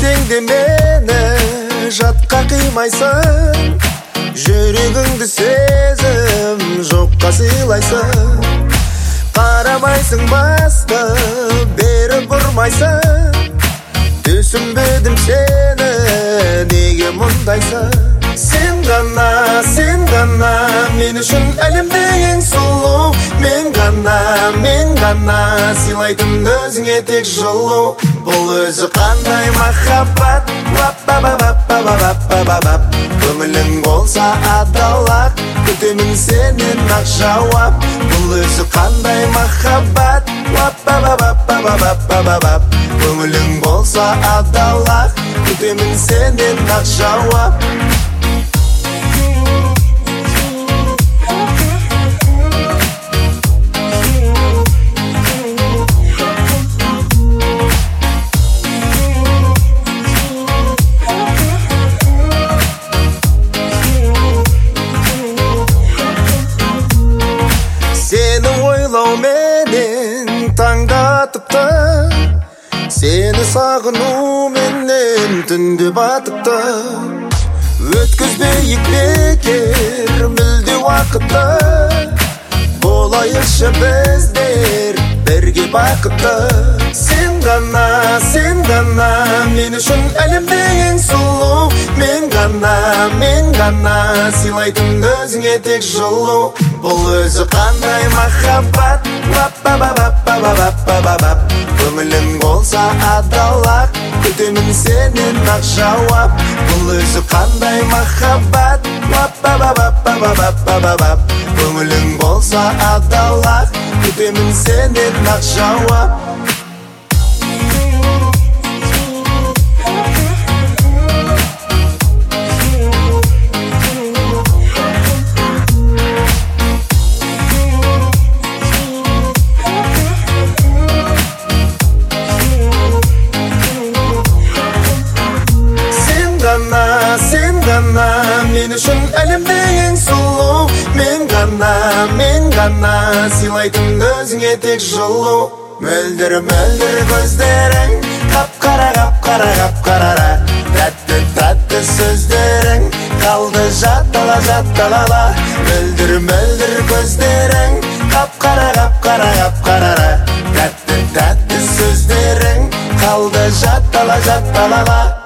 ертеңде мені жатқа қимайсың, жүрегіңді сезім жоққа сыйлайсың. Қарамайсың басты, бері бұрмайсың, түсінбедім сені, неге мұндайсың? Сен ғана мен үшін әлемде ең сұлу. Мен ғана сыйлайтын өзіңе тек жылу. Бұл өзі қандай махаббат, көңілің болса адал-ақ, күтемін сенен ақ жауап. Бұл өзі қандай махаббат, көңілің болса адал-ақ, күтемін сенен ақ жауап. Сені ойлауменен таңда атыпты, сені сағыну менен түнде батыпты. Өткізбейік бекер мүлде уақытты, болайықшы біздер бірге бақытты. Сен ғана мен үшін әлемде ең сұлу. Мен ғана сыйлайтын өзіңе тек жылу. Бұл өзі қандай махаббат, көңілің болса адал-ақ, күтемін сенен ақ жауап. Бұл өзі қандай махаббат, көңілің болса адал-ақ, күтемін сенен ақ жауап. Сен ғана мен үшін әлемде ең сұлу. Мен ғана сыйлайтын өзіңе тек жылу. Мөлдір көздерің, қап-қара, тәтті сөздерің қалды жаттала. Мөлдір көздерің, қап-қара, тәтті сөздерің қалды жаттала.